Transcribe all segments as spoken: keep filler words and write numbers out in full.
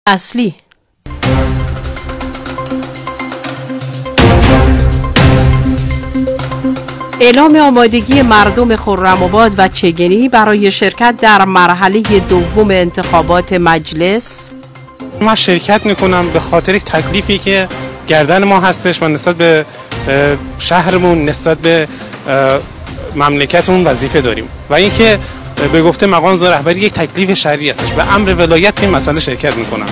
اصلی اعلام آمادگی مردم خرم‌آباد و چگنی برای شرکت در مرحله دوم انتخابات مجلس. من شرکت میکنم به خاطر تکلیفی که گردن ما هستش و نسبت به شهرمون، نسبت به مملکتمون وظیفه داریم و اینکه به گفته مقام رهبری یک تکلیف شرعی هستش به امر ولایت این مسئله شرکت میکنم.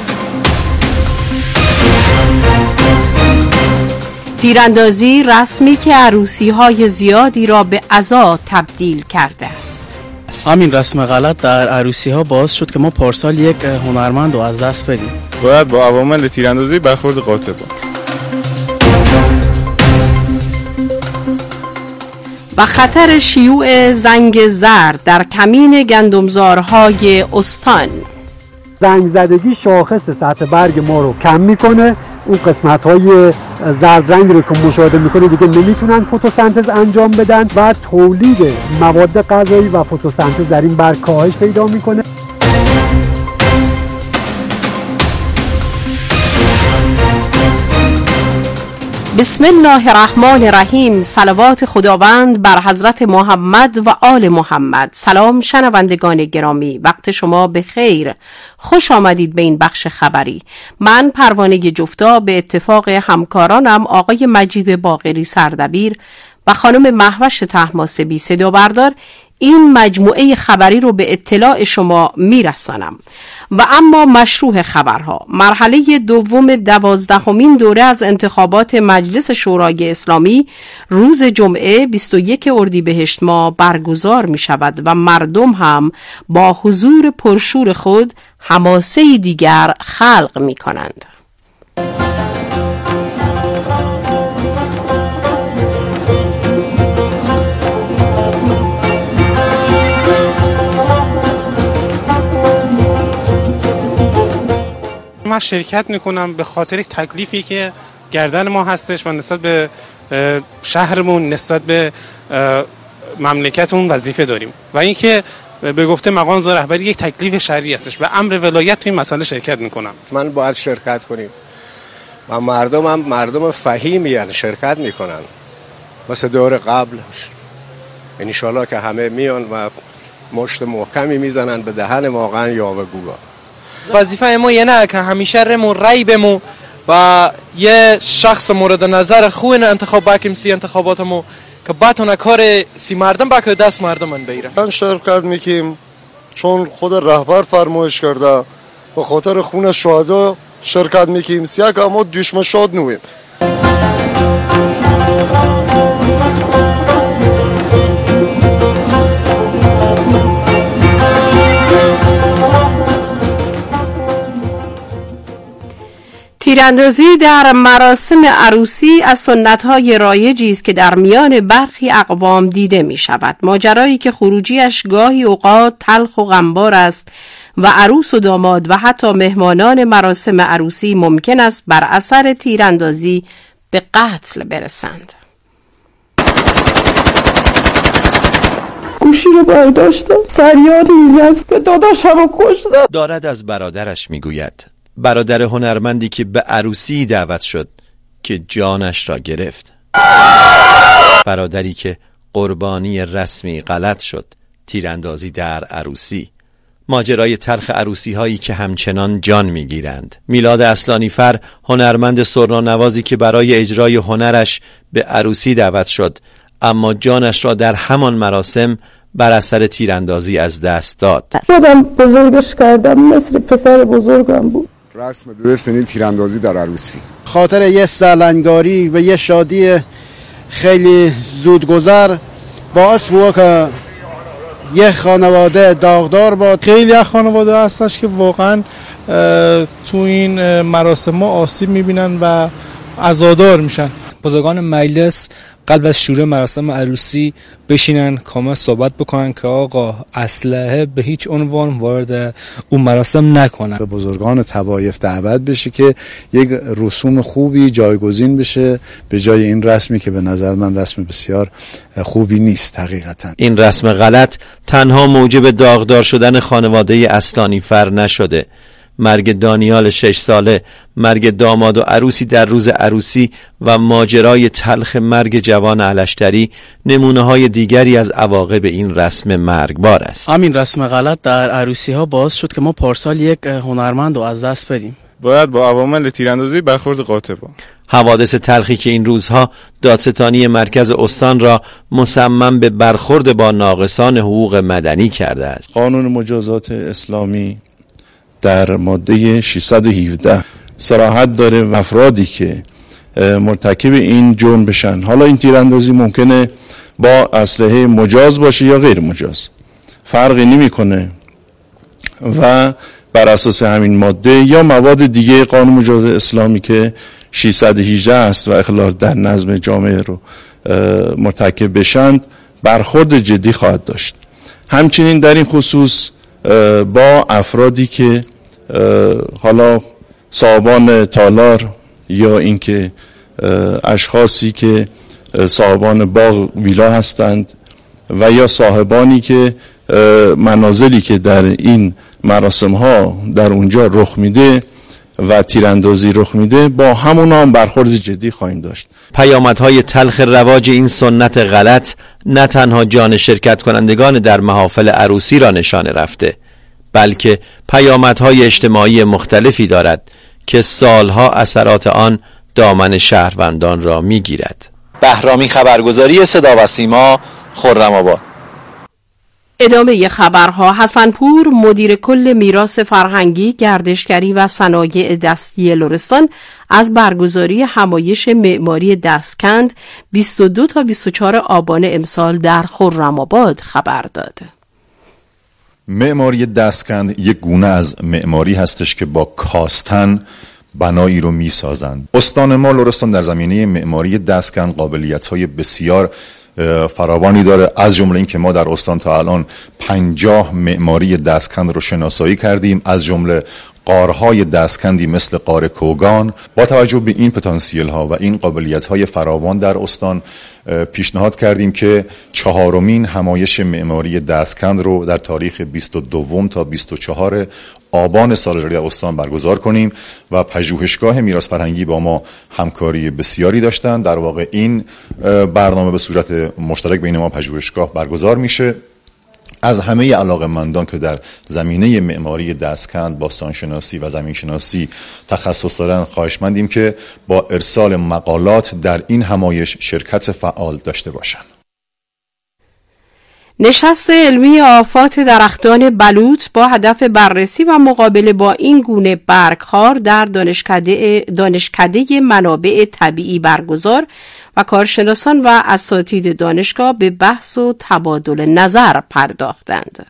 تیراندازی رسمی که عروسی‌های زیادی را به عزا تبدیل کرده است. همین رسم غلط در عروسی‌ها باعث شد که ما پارسال یک هنرمند رو از دست بدیم. باید با عوامل تیراندازی برخورد قاطع کنیم. و خطر شیوع زنگ زرد در کمین گندمزارهای استان. زنگ زدگی شاخص سطح برگ ما رو کم میکنه، اون قسمت های زرد رنگ رو که مشاهده میکنه دیگه نمیتونن فتوسنتز انجام بدن و تولید مواد غذایی و فتوسنتز در این برگ کاهش پیدا میکنه. بسم الله الرحمن الرحیم. صلوات خداوند بر حضرت محمد و آل محمد. سلام شنوندگان گرامی، وقت شما به خیر. خوش آمدید به این بخش خبری. من پروانه جفتا به اتفاق همکارانم آقای مجید باقری سردبیر و خانم مهوش طهماسبی صدا بردار این مجموعه خبری رو به اطلاع شما میرسانم. و اما مشروع خبرها، مرحله دوم دوازدهمین دوره از انتخابات مجلس شورای اسلامی روز جمعه بیست و یک اردیبهشت ماه برگزار می شود و مردم هم با حضور پرشور خود حماسه دیگر خلق می کنند. من شرکت میکنم به خاطر تکلیفی که گردن ما هستش و نسبت به شهرمون، نسبت به مملکتمون وظیفه داریم و اینکه به گفته مقام رهبری یک تکلیف شرعی هستش به امر ولایت تو این مسئله شرکت میکنم. من باید شرکت کنیم و مردم هم مردم فهیمی یعنی شرکت میکنن مثل دور قبل. ان شاءالله که همه میان و مشت محکمی میزنن به دهن واقعا یاوه گویا. وظیفه ما یه نه که همیشه رمون رای بمون و یه شخص مورد نظر خوین انتخاب بکیم سی انتخاباتمو که بتونه کار سی مردم بکه دست مردم من بیره. من شرکت میکیم چون خود رهبر فرمایش کرده به خاطر خون شهدا شرکت میکیم سیا که ما دشمن شاد نویم. تیراندازی در مراسم عروسی از سنت‌های رایجی است که در میان برخی اقوام دیده می‌شود. ماجرایی که خروجیش گاهی اوقات تلخ و غمبار است و عروس و داماد و حتی مهمانان مراسم عروسی ممکن است بر اثر تیراندازی به قتل برسند. گوشی رو برداشتم، فریاد میزد که داداشمو کشتن. دارد از برادرش میگوید، برادر هنرمندی که به عروسی دعوت شد که جانش را گرفت، برادری که قربانی رسمی غلط شد، تیراندازی در عروسی، ماجرای تلخ عروسی هایی که همچنان جان میگیرند. میلاد اصلانیفر، هنرمند سرنانوازی که برای اجرای هنرش به عروسی دعوت شد اما جانش را در همان مراسم بر اثر تیراندازی از دست داد. خودم بزرگش کردم، مثل پسر بزرگم بود. رسم درست این تیراندازی در عروسی خاطر یه سالنگاری و یه شادی خیلی زودگذر باعث بود که یه خانواده داغدار بود. خیلی از خانواده هستش که واقعا تو این مراسم آسیب میبینن و عزادار میشن. بزرگان مجلس قبل از شروع مراسم عروسی بشینن کامل صحبت بکنن که آقا اسلحه به هیچ عنوان وارد اون مراسم نکنن. به بزرگان طوایف دعوت بشه که یک رسوم خوبی جایگزین بشه به جای این رسمی که به نظر من رسم بسیار خوبی نیست. حقیقتا این رسم غلط تنها موجب داغدار شدن خانواده اصلانیفر نشده مرگ دانیال شش ساله، مرگ داماد و عروسی در روز عروسی و ماجرای تلخ مرگ جوان الشتری نمونه های دیگری از عواقب این رسم مرگبار است. همین رسم غلط در عروسی ها باعث شد که ما پارسال یک هنرمند رو از دست بدیم. باید با عوامل تیراندازی برخورد قاطع با. حوادث تلخی که این روزها دادستانی مرکز استان را مصمم به برخورد با ناقصان حقوق مدنی کرده است. قانون مجازات اسلامی در ماده ششصد و هفده صراحت داره و افرادی که مرتکب این جرم بشن، حالا این تیراندازی ممکنه با اسلحه مجاز باشه یا غیر مجاز، فرقی نمیکنه و بر اساس همین ماده یا مواد دیگه قانون مجازات اسلامی که ششصد و هجده است و اخلال در نظم جامعه رو مرتکب بشند برخورد جدی خواهد داشت. همچنین در این خصوص با افرادی که حالا صاحبان تالار یا اینکه اشخاصی که صاحبان باغ ویلا هستند و یا صاحبانی که منازلی که در این مراسم ها در اونجا رخ میده و تیراندازی رخ میده با همون هم برخورد جدی خواهیم داشت. پیامدهای تلخ رواج این سنت غلط نه تنها جان شرکت کنندگان در محافل عروسی را نشانه رفته، بلکه پیامدهای اجتماعی مختلفی دارد که سالها اثرات آن دامن شهروندان را میگیرد. بهرامی، خبرگزاری صدا و سیما، خرم‌آباد. ادامه خبرها. حسنپور، مدیر کل میراث فرهنگی، گردشگری و صنایع دستی لرستان از برگزاری همایش معماری دستکند بیست و دو تا بیست و چهار آبان امسال در خرم‌آباد خبر داد. معماری دستکند یک گونه از معماری هستش که با کاستن بنایی رو می سازند. استان ما لرستان در زمینه معماری دستکند قابلیت‌های بسیار فراوانی داره، از جمله این که ما در استان تا الان پنجاه معماری دستکند رو شناسایی کردیم، از جمله غارهای دستکندی مثل غار کوگان. با توجه به این پتانسیل ها و این قابلیت های فراوان در استان پیشنهاد کردیم که چهارمین همایش معماری دستکند رو در تاریخ بیست و دو تا بیست و چهار آبان سال جاری در استان برگزار کنیم و پژوهشگاه میراث فرهنگی با ما همکاری بسیاری داشتن. در واقع این برنامه به صورت مشترک بین ما پژوهشگاه برگزار میشه. از همه علاقه‌مندان که در زمینه معماری دستکند، باستانشناسی و زمینشناسی تخصص دارن خواهشمندیم که با ارسال مقالات در این همایش شرکت فعال داشته باشند. نشست علمی آفات درختان بلوط با هدف بررسی و مقابله با این گونه برگخوار در دانشکده دانشکده منابع طبیعی برگزار و کارشناسان و اساتید دانشگاه به بحث و تبادل نظر پرداختند.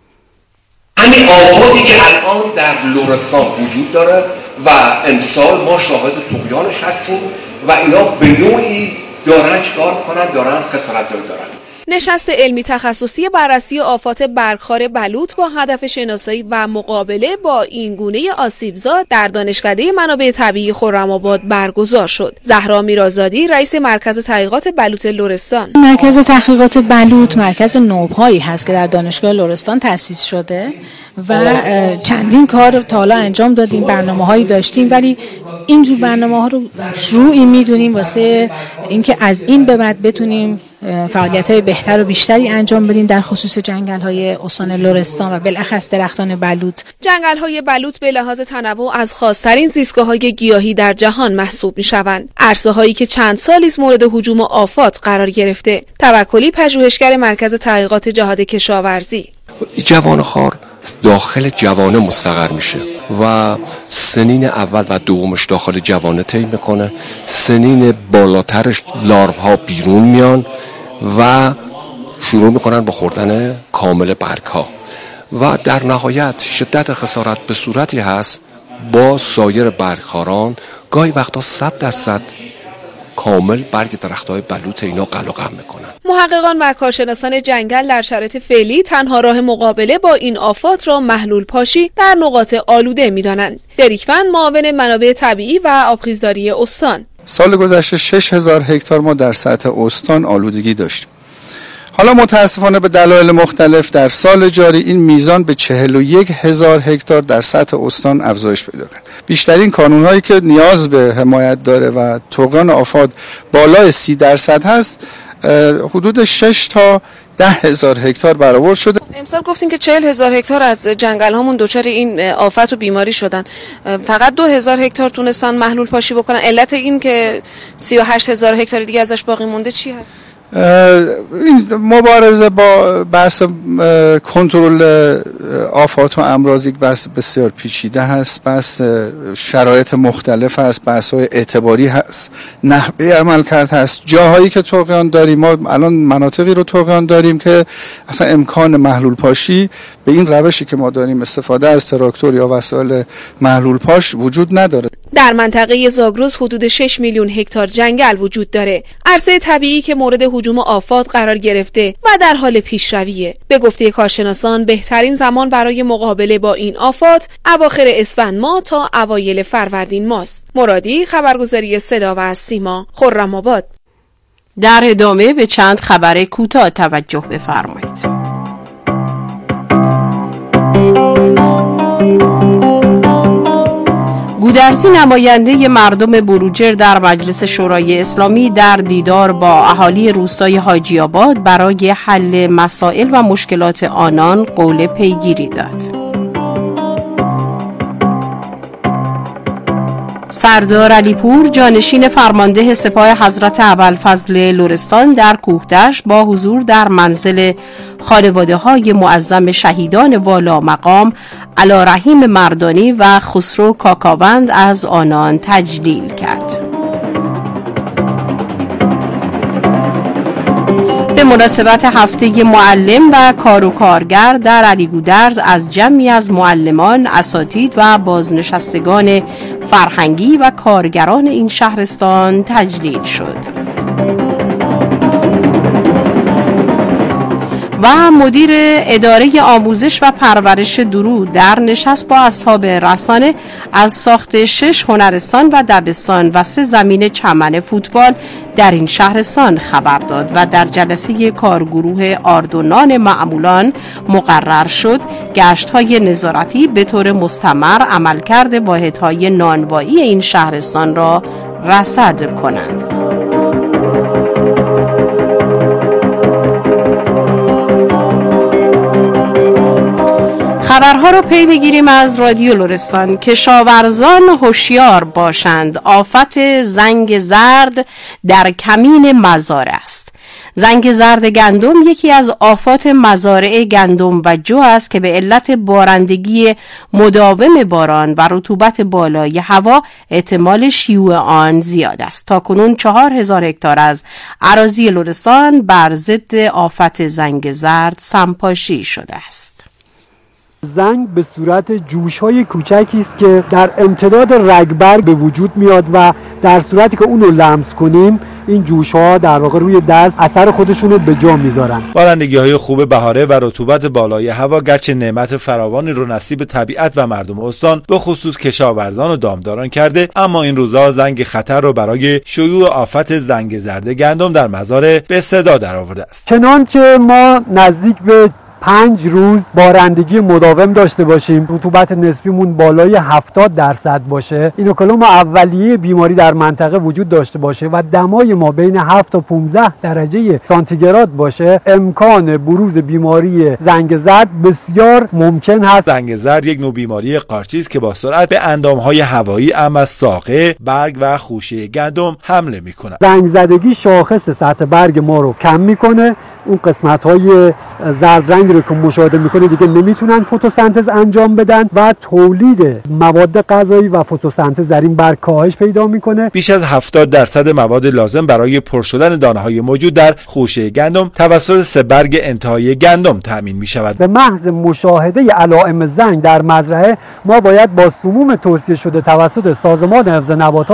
همین آفاتی که الان در لرستان وجود داره و امسال ما شاهد طغیانش هستیم و اینا به نوعی دارن چکار کنن، دارن خسارت دارن. نشست علمی تخصصی بررسی آفات برگخوار بلوط با هدف شناسایی و مقابله با این گونه آسیبزا در دانشکده منابع طبیعی خرم‌آباد برگزار شد. زهرا میرآزادی، رئیس مرکز تحقیقات بلوط لرستان: مرکز تحقیقات بلوط مرکز نوپایی هست که در دانشگاه لرستان تأسیس شده و چندین کار تا حالا انجام دادیم، برنامه‌هایی داشتیم، ولی اینجور برنامه‌ها رو شروعی می‌دونیم واسه اینکه از این به بعد بتونیم فعالیت‌های بهتر و بیشتری انجام بدیم در خصوص جنگل‌های استان لرستان و بالاخص درختان بلوط. جنگل‌های بلوط به لحاظ تنوع از خاص‌ترین زیستگاه‌های گیاهی در جهان محسوب می‌شوند. عرصه‌هایی که چند سالی است مورد هجوم و آفات قرار گرفته. توکلی، پژوهشگر مرکز تحقیقات جهاد کشاورزی: جوان خار داخل جوانه مستقر میشه و سنین اول و دومش داخل جوانه طی میکنه، سنین بالاترش لاروها بیرون میان و شروع میکنن با خوردن کامل برگها و در نهایت شدت خسارت به صورتی هست با سایر برگخواران گاهی وقتا صد درصد کامل برگ درخت‌های بلوط اینا قل و قم میکنن. محققان و کارشناسان جنگل در شرایط فعلی تنها راه مقابله با این آفات را محلول پاشی در نقاط آلوده میدانند. دریکفن، معاون منابع طبیعی و آبخیزداری استان: سال گذشته شش هزار هکتار ما در سطح استان آلودگی داشتیم. حالا متاسفانه به دلایل مختلف در سال جاری این میزان به چهل و یک هزار هکتار در سطح استان افزایش پیدا کرد. بیشترین کانونهایی که نیاز به حمایت داره و طغیان آفات بالای سی درصد هست حدود شش تا ده هزار هکتار برآورد شده. امسال گفتین که چهل هزار هکتار از جنگل هامون دچار این آفت و بیماری شدن، فقط دو هزار هکتار تونستن محلول پاشی بکنن. علت این که سی و هشت هزار هکتار دیگه ازش باقی مونده چی هست؟ این مبارزه با بحث کنترل آفات و امراض یک بحث بسیار پیچیده هست، بحث شرایط مختلف هست، بحث های اعتباری هست، نحوه عمل کرد هست. جاهایی که طغیان داریم، ما الان مناطقی رو طغیان داریم که اصلا امکان محلول پاشی به این روشی که ما داریم استفاده از تراکتور یا وسایل محلول پاش وجود نداره. در منطقه زاگرس حدود شش میلیون هکتار جنگل وجود داره، عرصه طبیعی که مورد هجوم آفات قرار گرفته و در حال پیشرویه. به گفته کارشناسان بهترین زمان برای مقابله با این آفات اواخر اسفند ماه تا اوایل فروردین ماست. مرادی، خبرگزاری صدا و سیما، خرم‌آباد. در ادامه به چند خبر کوتاه توجه بفرمایید. گودرزی نماینده مردم بروجر در مجلس شورای اسلامی در دیدار با اهالی روستای حاجی آباد برای حل مسائل و مشکلات آنان قول پیگیری داد. سردار علیپور جانشین فرمانده سپاه حضرت ابوالفضل لرستان در کوهدشت با حضور در منزل خانواده های معظم شهیدان والا مقام علیرحیم مردانی و خسرو کاکاوند از آنان تجلیل کرد. به مناسبت هفته معلم و کار و کارگر در علیگودرز از جمعی از معلمان، اساتید و بازنشستگان فرهنگی و کارگران این شهرستان تجلیل شد. و مدیر اداره آموزش و پرورش درود در نشست با اصحاب رسانه از ساخت شش هنرستان و دبستان و سه زمین چمن فوتبال در این شهرستان خبر داد و در جلسه کارگروه آردونان معمولان مقرر شد گشت‌های نظارتی به طور مستمر عملکرد واحدهای نانوایی این شهرستان را رصد کنند. خبرها رو پی بگیریم از رادیو لرستان. کشاورزان هوشیار باشند، آفت زنگ زرد در کمین مزارع است. زنگ زرد گندم یکی از آفات مزارع گندم و جو است که به علت بارندگی مداوم باران و رطوبت بالای هوا احتمال شیوع آن زیاد است. تاکنون چهار هزار هکتار از اراضی لرستان بر ضد آفت زنگ زرد سمپاشی شده است. زنگ به صورت جوش‌های کوچکی است که در امتداد رگبرگ به وجود میاد و در صورتی که اون رو لمس کنیم این جوش‌ها در واقع روی دست اثر خودشون رو به جا میذارن. بارندگی‌های خوب بهاره و رطوبت بالای هوا گرچه نعمت فراوانی رو نصیب طبیعت و مردم استان به خصوص کشاورزان و دامداران کرده، اما این روزا زنگ خطر رو برای شیوع آفت زنگ زرد گندم در مزارع به صدا درآورده است. چنانچه ما نزدیک به پنج روز بارندگی مداوم داشته باشیم، رطوبت نسبیمون بالای هفتاد درصد باشه، اینوکلوم اولیه بیماری در منطقه وجود داشته باشه و دمای ما بین هفت تا پانزده درجه سانتیگراد باشه، امکان بروز بیماری زنگ زرد بسیار ممکن هست. زنگ زرد یک نوع بیماری قارچی است که با سرعت به اندامهای هوایی اما از ساقه، برگ و خوشه گندم حمله میکنه. زنگ زدگی شاخص سطح برگ ما رو کم میکنه، اون قسمت‌های زرد رنگ رو که مشاهده میکنه دیگه نمیتونن فتوسنتز انجام بدن و تولید مواد غذایی و فتوسنتز در این برگ کاهش پیدا میکنه. بیش از هفتاد درصد مواد لازم برای پر شدن دانه‌های موجود در خوشه گندم توسط سه برگ انتهایی گندم تامین میشود. به محض مشاهده علائم زنگ در مزرعه ما باید با سموم توصیه شده توسط سازمان حفظ نباتات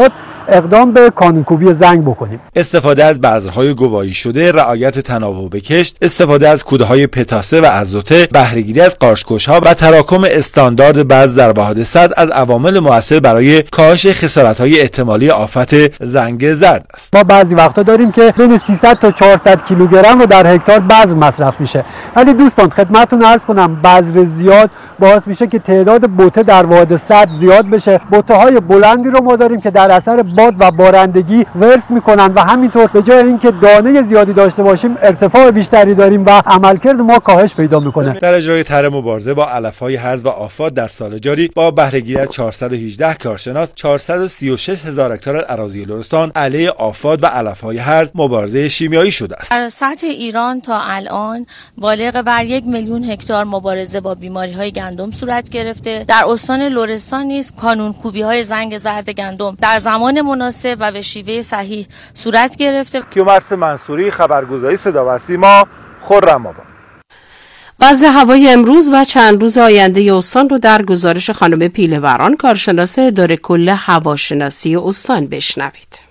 اقدام به کانونکوبی زنگ بکنیم. استفاده از بذرهای گواهی شده، رعایت تناوب کشت، استفاده از کودهای پتاسه و ازوته، بهره‌گیری از قارچ‌کش‌ها و تراکم استاندارد بذر در واحد سد از عوامل مؤثر برای کاهش خسارت‌های احتمالی آفت زنگ زرد است. ما بعضی وقتا داریم که بین سیصد تا چهارصد کیلوگرم رو در هکتار بذر مصرف میشه. ولی دوستان خدمتتون عرض کنم بذر زیاد باعث میشه که تعداد بوته در واحد سد زیاد بشه. بوته‌های بلندی رو ما داریم که در اثر باد و بارندگی ورس میکنن و همینطور به جای اینکه دانه زیادی داشته باشیم ارتفاع بیشتری داریم و عملکرد ما کاهش پیدا میکنه. در اجرای طرح مبارزه با علف‌های هرز و آفات در سال جاری با بهره‌گیری از چهارصد و هجده کارشناس چهارصد و سی و شش هزار هکتار از اراضی لرستان علیه آفات و علف‌های هرز مبارزه شیمیایی شده است. در سطح ایران تا الان بالغ بر یک میلیون هکتار مبارزه با بیماری‌های گندم صورت گرفته. در استان لرستان نیز کانونکوبی‌های زنگ زرد گندم در زمان مناسب و به شیوه صحیح صورت گرفته. کیومرث منصوری، خبرگزاری صدا و سیما، خرم‌آباد. وضع هوای امروز و چند روز آینده استان رو در گزارش خانم پیله‌وران کارشناس اداره کل هواشناسی استان بشنوید.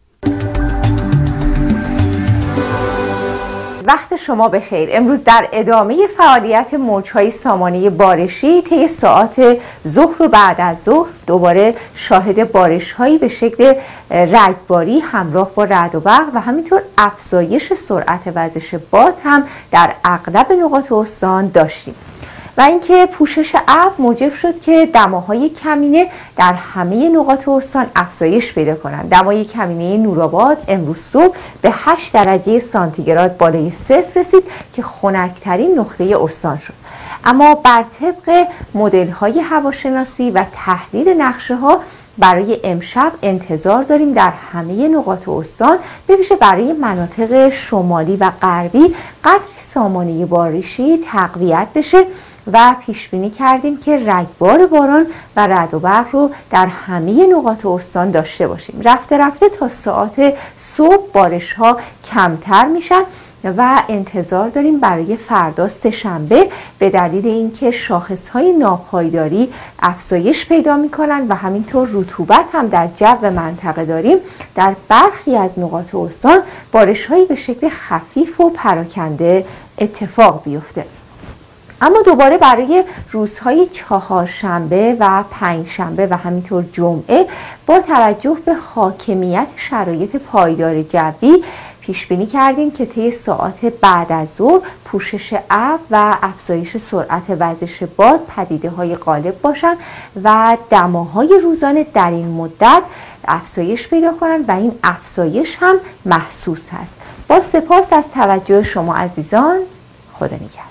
وقت شما بخیر. امروز در ادامه فعالیت موج‌های سامانه بارشی طی ساعات ظهر و بعد از ظهر دوباره شاهد بارش‌هایی به شکل رگباری همراه با رعد و برق و همینطور افزایش سرعت وزش باد هم در اغلب نقاط استان داشتیم و اینکه پوشش ابر موجب شد که دماهای کمینه در همه نقاط استان افزایش پیدا کنند. دمای کمینه نورآباد امروز صبح به هشت درجه سانتیگراد بالای صفر رسید که خنک‌ترین نقطه استان شد. اما بر طبق مدل‌های هواشناسی و تحلیل نقشه‌ها برای امشب انتظار داریم در همه نقاط استان به ویژه برای مناطق شمالی و غربی قدری سامانه بارشی تقویت بشه و پیش بینی کردیم که رگبار باران و رعد و برق رو در همه نقاط استان داشته باشیم. رفته رفته تا ساعت صبح بارش ها کمتر میشن و انتظار داریم برای فردا سه‌شنبه به دلیل اینکه شاخص‌های ناپایداری افزایش پیدا می‌کنند و همینطور رطوبت هم در جو منطقه داریم در برخی از نقاط استان بارش‌هایی به شکل خفیف و پراکنده اتفاق بیفته. اما دوباره برای روزهای چهارشنبه و پنجشنبه و همینطور جمعه با توجه به حاکمیت شرایط پایدار جوی پیش بینی کردیم که طی ساعات بعد از ظهر پوشش ابر و افزایش سرعت وزش باد پدیده‌های غالب باشند و دماهای روزانه در این مدت افزایش پیدا کنند و این افزایش هم محسوس است. با سپاس از توجه شما عزیزان، خدا نگهدار.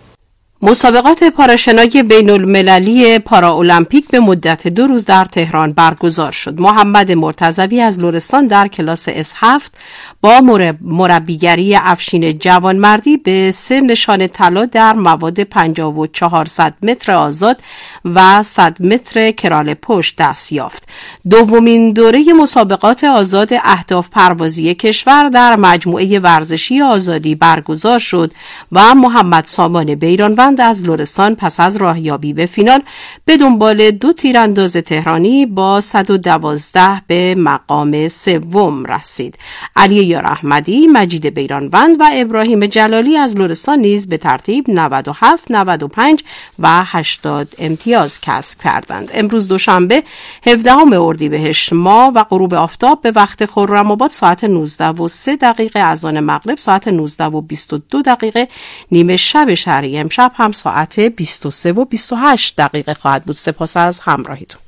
مسابقات پاراشنای بین المللی پاراولمپیک به مدت دو روز در تهران برگزار شد. محمد مرتضوی از لرستان در کلاس اس هفت با مربیگری افشین جوانمردی به سه نشان طلا در مواد پنجاه و چهارصد متر آزاد و صد متر کرال پشت دست یافت. دومین دوره مسابقات آزاد اهداف پروازی کشور در مجموعه ورزشی آزادی برگزار شد و محمد سامان بیرانوند از لرستان پس از راهیابی به فینال به دنبال دو تیرانداز تهرانی با صد و دوازده به مقام سوم رسید. علی یار احمدی، مجید بیرانوند و ابراهیم جلالی از لرستان نیز به ترتیب نود و هفت، نود و پنج و هشتاد امتیاز کسب کردند. امروز دوشنبه هفدهم اردیبهشت ماه و غروب آفتاب به وقت خرم‌آباد ساعت نوزده و سه دقیقه، اذان مغرب ساعت نوزده و بیست و دو دقیقه، نیمه شب شرعی امشب هم ساعت بیست و سه و بیست و هشت دقیقه خواهد بود. سپاس از همراهیتون.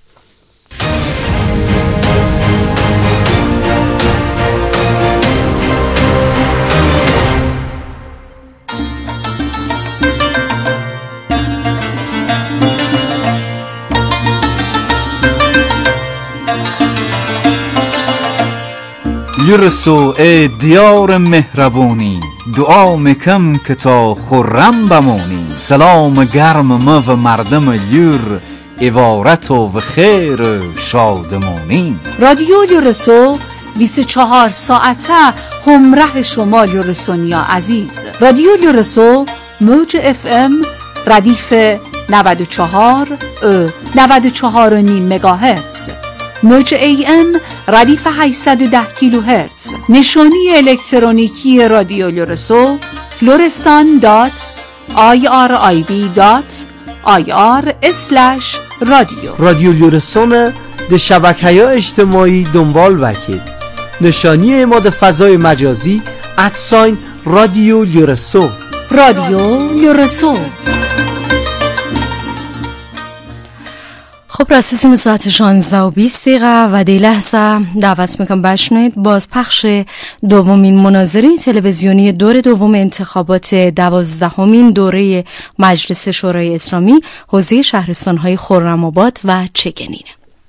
یرسو ای دیار مهربونی، دعا میکم که تا خرم بمونی. سلام گرم ما و مردم لور، عبارت و خیر شادمونی. رادیو یرسو بیست و چهار ساعته همراه شما یرسونیا عزیز. رادیو یرسو موج اف ام ردیف نود و چهار و نود و چهار و نیم مگاهرتز، موج ای ام ردیف هشتصد و ده کیلوهرتز. نشانی الکترونیکی رادیو لورسو لورستان دات آی آر آی بی دات آی آر اسلش رادیو. رادیو لورسون ده شبکه‌های اجتماعی دنبال وکید. نشانی اماد فضای مجازی ادساین رادیو لورسو. رادیو لورسو. خب رسیدیم ساعت شانزده و بیست دقیقه و دی لحظه دعوت میکنم بشنوید بازپخش دومین مناظره تلویزیونی دور دوم انتخابات دوازدهمین دوره مجلس شورای اسلامی حوزه شهرستان‌های خرم‌آباد و چگنینه.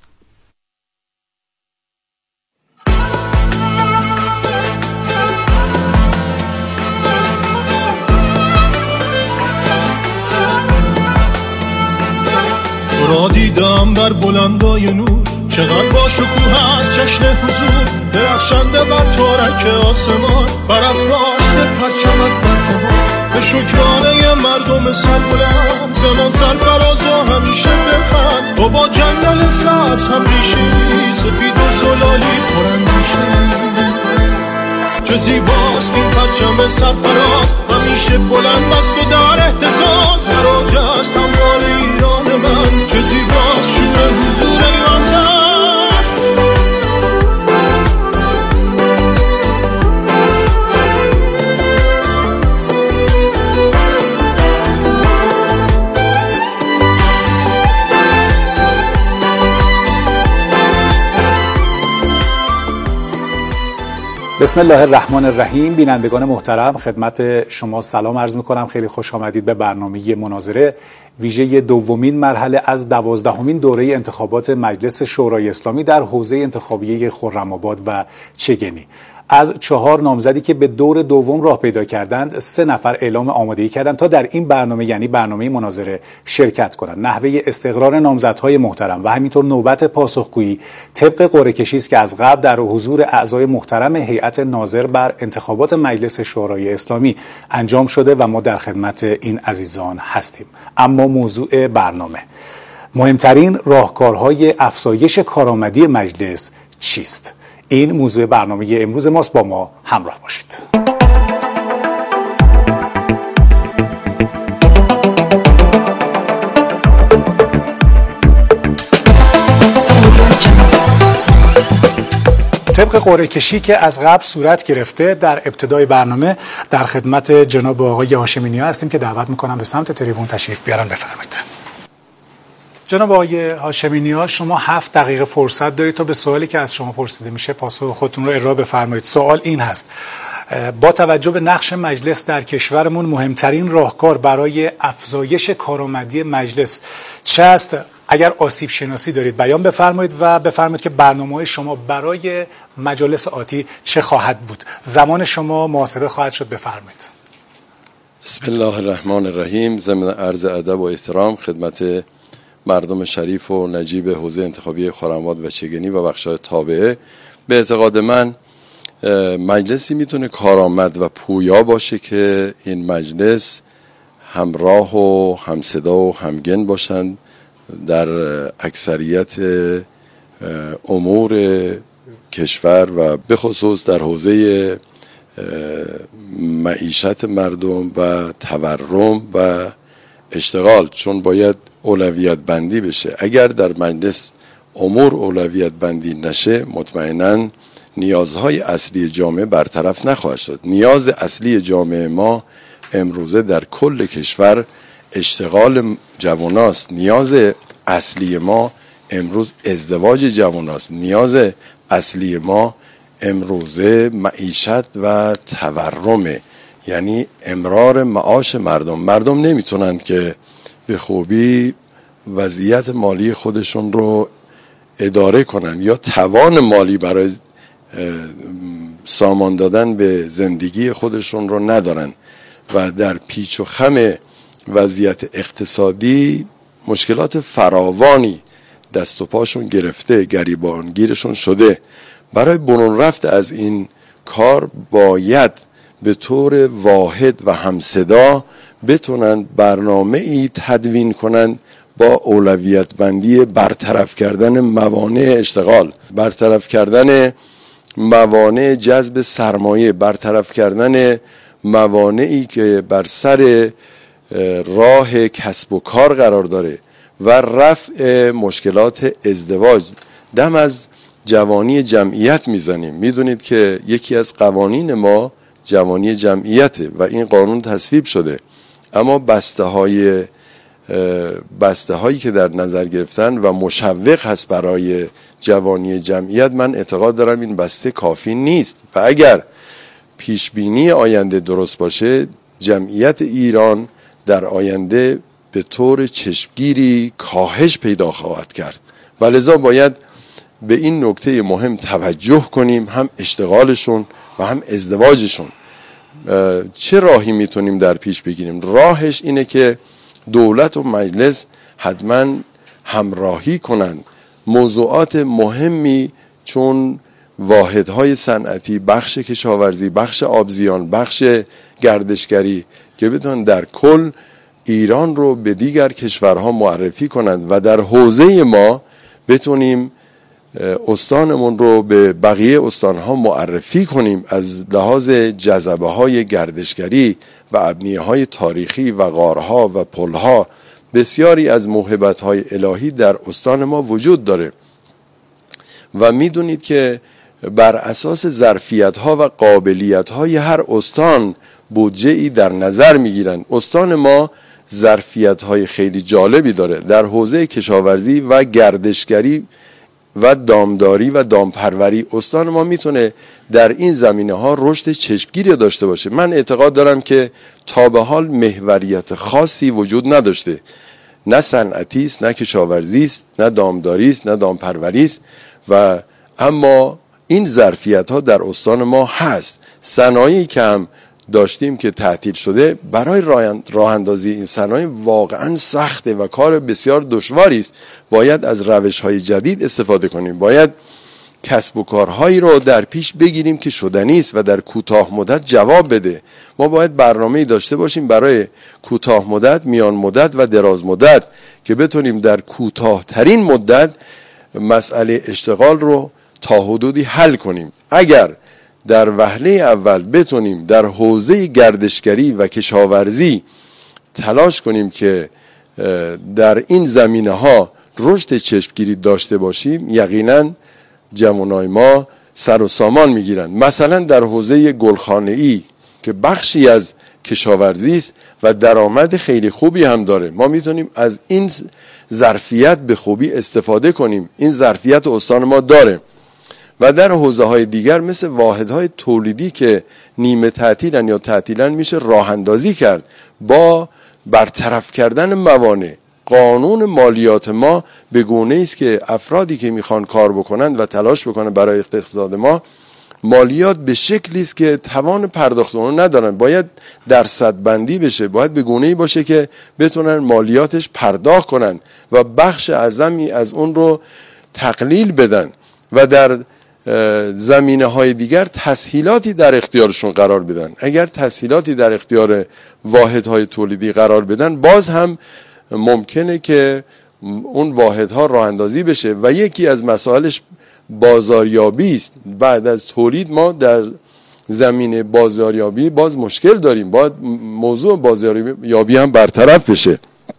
را دیدم بر بلندای نور، چقدر با شکوه است جشن حضور، درخشنده بر تارک آسمان، برافراشته پرچمت بر جهان، به شکرانه مردم سربلند بمان سرفراز و همیشه بخند. تو با جنگل سبز هم ریشی سپید و زلالی پراندیشه، چه زیباست این پرچم سرفراز، همیشه بلند است و در اهتزاز، سراج است هموار ایران من، چه زیباست شور حضور ایران زن. بسم الله الرحمن الرحیم. بینندگان محترم، خدمت شما سلام عرض میکنم. خیلی خوش آمدید به برنامه مناظره ویژه دومین مرحله از دوازدهمین دوره انتخابات مجلس شورای اسلامی در حوزه انتخابیه خرم‌آباد و چگنی. از چهار نامزدی که به دور دوم راه پیدا کردند، سه نفر اعلام آمادگی کردند تا در این برنامه یعنی برنامه مناظره شرکت کنند. نحوه استقرار نامزدهای محترم و همینطور نوبت پاسخگویی طبق قرعه کشی است که از قبل در حضور اعضای محترم هیئت ناظر بر انتخابات مجلس شورای اسلامی انجام شده و ما در خدمت این عزیزان هستیم. اما موضوع برنامه، مهمترین راهکارهای افزایش کارآمدی مجلس چیست؟ این موضوع برنامه امروز ماست. با ما همراه باشید. طبق قرعه کشی که از قبل صورت گرفته، در ابتدای برنامه در خدمت جناب آقای هاشمی نیا هستیم که دعوت میکنم به سمت تریبون تشریف بیارن. بفرمایید. جناب آقای هاشمی نیا، شما هفت دقیقه فرصت دارید تا به سوالی که از شما پرسیده میشه پاسخ خودتون رو ارائه بفرمایید. سوال این هست: با توجه به نقش مجلس در کشورمون، مهمترین راهکار برای افزایش کارآمدی مجلس چه است؟ اگر آسیب شناسی دارید بیان بفرمایید و بفرمایید که برنامه‌های شما برای مجالس آتی چه خواهد بود. زمان شما محاسبه خواهد شد. بفرمایید. بسم الله الرحمن الرحیم. ضمن عرض ادب و احترام خدمت مردم شریف و نجیب حوزه انتخابی خرم‌آباد و چگنی و بخش‌های تابعه، به اعتقاد من مجلسی میتونه کارآمد و پویا باشه که این مجلس همراه و همصدا و همگن باشند در اکثریت امور کشور و به خصوص در حوزه معیشت مردم و تورم و اشتغال، چون باید اولویت بندی بشه. اگر در مجلس امور اولویت بندی نشه، مطمئناً نیازهای اصلی جامعه برطرف نخواهد شد. نیاز اصلی جامعه ما امروزه در کل کشور اشتغال جواناست. نیاز اصلی ما امروز ازدواج جواناست. نیاز اصلی ما امروزه معیشت و تورمه، یعنی امرار معاش مردم. مردم نمیتونند که به خوبی وضعیت مالی خودشون رو اداره کنند یا توان مالی برای سامان دادن به زندگی خودشون رو ندارن و در پیچ و خم وضعیت اقتصادی مشکلات فراوانی دست و پاشون گرفته، گریبانگیرشون شده. برای برون رفت از این کار باید به طور واحد و همصدا بتونن برنامه ای تدوین کنن با اولویت بندی برطرف کردن موانع اشتغال، برطرف کردن موانع جذب سرمایه، برطرف کردن موانعی که بر سر راه کسب و کار قرار داره و رفع مشکلات ازدواج. دم از جوانی جمعیت میزنیم. میدونید که یکی از قوانین ما جوانی جمعیته و این قانون تصویب شده، اما بسته های بسته هایی که در نظر گرفتن و مشوق هست برای جوانی جمعیت، من اعتقاد دارم این بسته کافی نیست و اگر پیشبینی آینده درست باشه جمعیت ایران در آینده به طور چشمگیری کاهش پیدا خواهد کرد و لذا باید به این نکته مهم توجه کنیم، هم اشتغالشون و هم ازدواجشون. چه راهی میتونیم در پیش بگیریم؟ راهش اینه که دولت و مجلس حتما همراهی کنند. موضوعات مهمی چون واحدهای صنعتی، بخش کشاورزی، بخش آبزیان، بخش گردشگری که بتونن در کل ایران رو به دیگر کشورها معرفی کنند و در حوزه ما بتونیم استانمون رو به بقیه استانها معرفی کنیم. از لحاظ جذبه های گردشگری و ابنیه های تاریخی و غارها و پلها بسیاری از موهبت های الهی در استان ما وجود داره و میدونید که بر اساس ظرفیت ها و قابلیت های هر استان بودجه ای در نظر میگیرن. استان ما ظرفیت های خیلی جالبی داره در حوزه کشاورزی و گردشگری و دامداری و دامپروری. استان ما میتونه در این زمینه ها رشد چشمگیری داشته باشه. من اعتقاد دارم که تا به حال محوریت خاصی وجود نداشته، نه صنعتی است، نه کشاورزی است، نه دامداری است، نه دامپروری است و اما این ظرفیت ها در استان ما هست. صنایعی که هم داشتیم که تعطیل شده، برای راه اندازی این صنایع واقعا سخته و کار بسیار دشواری است. باید از روش‌های جدید استفاده کنیم، باید کسب و کارهایی رو در پیش بگیریم که شدنی است و در کوتاه مدت جواب بده. ما باید برنامه‌ای داشته باشیم برای کوتاه مدت، میان مدت و دراز مدت که بتونیم در کوتاه‌ترین مدت مسئله اشتغال رو تا حدودی حل کنیم. اگر در وهله اول بتونیم در حوزه گردشگری و کشاورزی تلاش کنیم که در این زمینه ها رشد چشمگیری داشته باشیم، یقینا جوانای ما سر و سامان میگیرن. مثلا در حوزه گلخانه‌ای که بخشی از کشاورزی است و درآمد خیلی خوبی هم داره، ما میتونیم از این ظرفیت به خوبی استفاده کنیم. این ظرفیت استان ما داره. و در حوزه های دیگر مثل واحدهای تولیدی که نیمه تعطیلن یا تعطیلن میشه راه اندازی کرد با برطرف کردن موانع. قانون مالیات ما به گونه است که افرادی که میخوان کار بکنن و تلاش بکنن برای اقتصاد ما، مالیات به شکلی است که توان پرداخت اون ندارن. باید درصد بندی بشه، باید به گونه‌ای باشه که بتونن مالیاتش پرداخت کنن و بخش اعظمی از اون رو تقلیل بدن و در زمینه های دیگر تسهیلاتی در اختیارشون قرار بدن. اگر تسهیلاتی در اختیار واحدهای تولیدی قرار بدن، باز هم ممکنه که اون واحدها راه اندازی بشه و یکی از مسائلش بازاریابی است. بعد از تولید ما در زمینه بازاریابی باز مشکل داریم، باید موضوع بازاریابی هم برطرف بشه.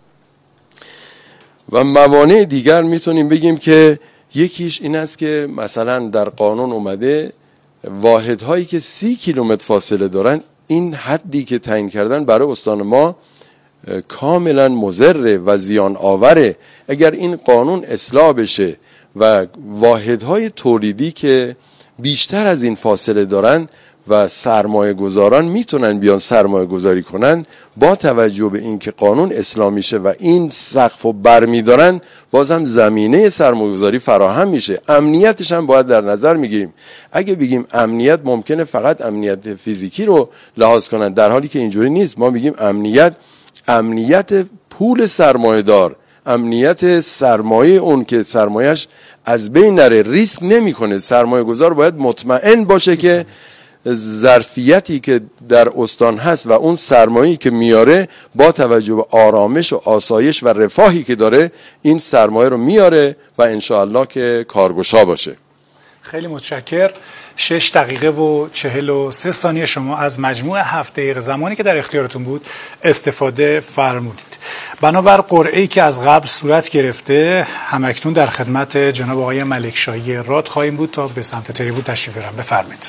و موانع دیگر میتونیم بگیم که یکیش این است که مثلا در قانون اومده واحدهایی که سی کیلومتر فاصله دارن، این حدی که تعیین کردن برای استان ما کاملا مضر و زیان آوره. اگر این قانون اصلاح بشه و واحدهای تولیدی که بیشتر از این فاصله دارن و سرمایه گذاران میتونن بیان سرمایه گذاری کنن، با توجه به این که قانون اصلاح میشه و این سقف رو برمیدارن، بازم زمینه سرمایه گذاری فراهم میشه. امنیتش هم باید در نظر میگیریم. اگه بگیم امنیت، ممکنه فقط امنیت فیزیکی رو لحاظ کنن، در حالی که اینجوری نیست. ما میگیم امنیت، امنیت پول سرمایه دار، امنیت سرمایه اون که سرمایهش از بین نره، ریسک نمیکنه. سرمایه گذار باید مطمئن باشه که ظرفیتی که در استان هست و اون سرمایه‌ای که میاره با توجه به آرامش و آسایش و رفاهی که داره این سرمایه رو میاره و انشاءالله که کارگشا باشه. خیلی متشکر. شش دقیقه و چهل و سه ثانیه شما از مجموع هفت دقیقه زمانی که در اختیارتون بود استفاده فرمودید. بنابر قرعه‌ای که از قبل صورت گرفته همکنون در خدمت جناب آقای ملکشاهی راد خواهیم بود تا به سمت تریبون تشریف بیارن. بفرمایید.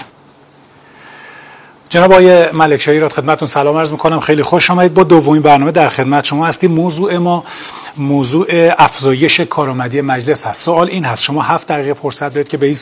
جناب آقای ملکشاهی راد خدمتتون سلام عرض می‌کنم. خیلی خوش آمدید. با دومین برنامه در خدمت شما هستیم. موضوع ما موضوع افزایش کارآمدی مجلس هست. سوال این هست، شما هفت دقیقه فرصت دارید که به این